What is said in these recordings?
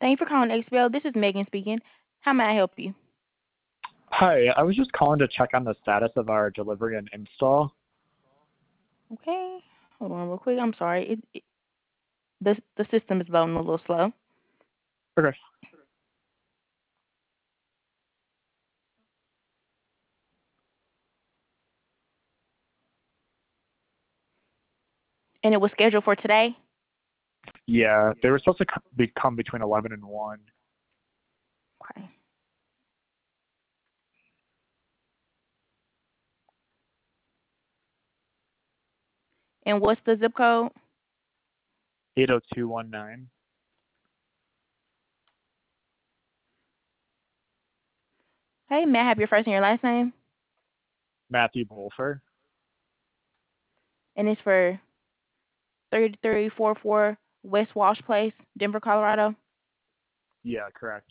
Thank you for calling XBL. This is Megan speaking. How may I help you? Hi, I was just calling to check on the status of our delivery and install. Okay. Hold on real quick. I'm sorry. The system is loading a little slow. Okay. And it was scheduled for today? Yeah, they were supposed to come between 11 and 1. Okay. And what's the zip code? 80219. Hey, may I have your first and your last name? Matthew Bolfer. And it's for 3344 West Walsh Place, Denver, Colorado. Yeah, correct.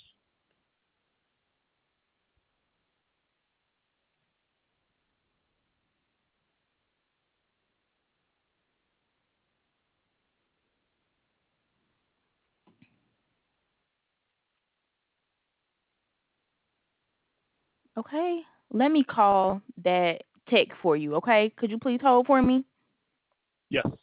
Okay. Let me call that tech for you, okay? Could you please hold for me? Yes.